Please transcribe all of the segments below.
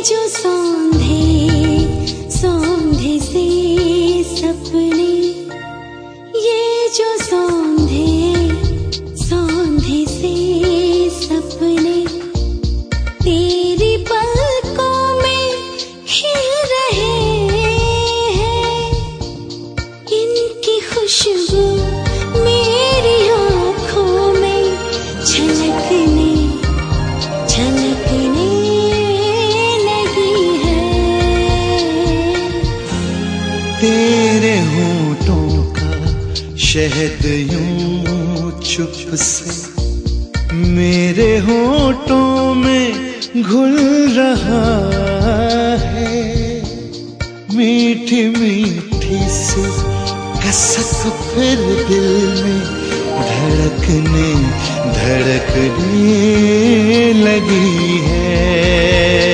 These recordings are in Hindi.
जो सौंधे सौंधे से सपने, ये जो सौंधे सौंधे से सपने तेरी पलकों में खिल रहे हैं। इनकी खुशबू मेरी आँखों में छलकने छलकने लगी है। तेरे होठों का शहद यूं चुप से मेरे होठों में घुल रहा है। मीठी मीठी सी कसक फिर दिल में धड़कने धड़कने लगी है।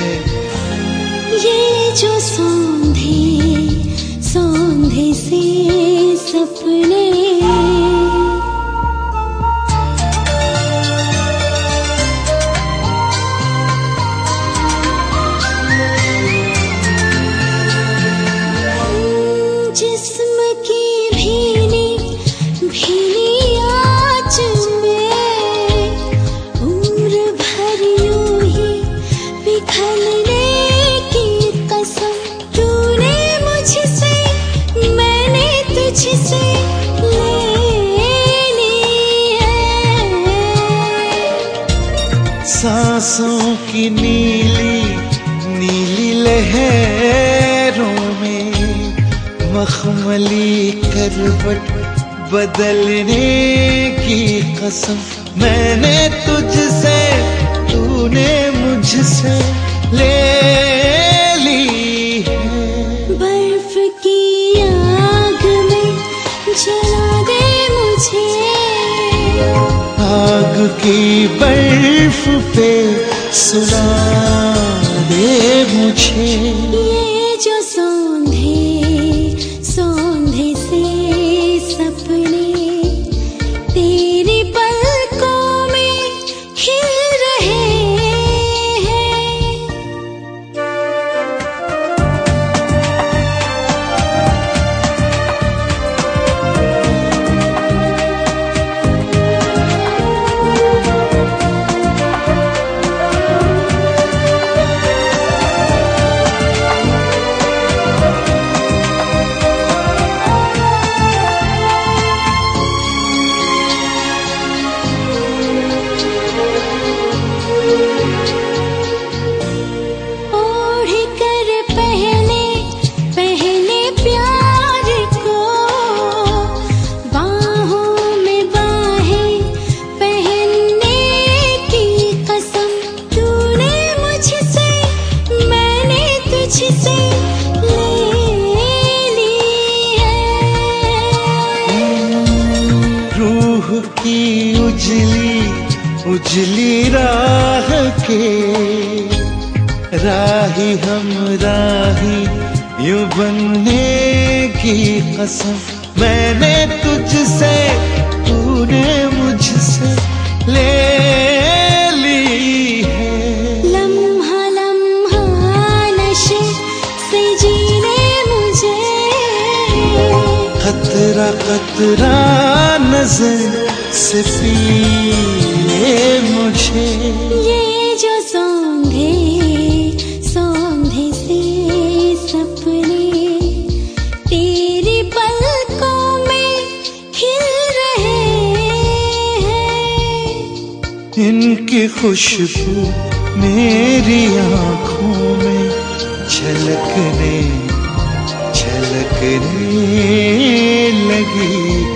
ये जो सौंधे सौंधे से सपने, जिस्म की भीनी भीनी आँच में उम्र भर यूं ही पिघलने की कसम तूने मुझसे मैंने तुझसे ले ली है। सांसों की नीली नीली लहरों में मखमली करवट बदलने की कसम मैंने तुझसे तूने मुझसे ले ली है। बर्फ की आग में जला दे मुझे, आग की बर्फ पे सुला दे मुझे। ये जो सौंधे सौंधे से सपने तेरी पलकों में खिल रहे हैं। ओढ़ कर पहले पहले प्यार को बाहों में बाहें पहनने की कसम तूने मुझसे मैंने तुझसे ले ली है। रूह की उजली उजली राह के राही हम राही यूं बनने की कसम मैंने तुझसे तूने मुझसे ले ली है। लम्हा लम्हा नशे से जीने मुझे, खतरा खतरा नजर से पी ले मुझे। ये जो सौंधे सौंधे से सपने तेरी पलकों में खिल रहे हैं। इनकी खुशबू मेरी आँखों में छलकने छलकने लगी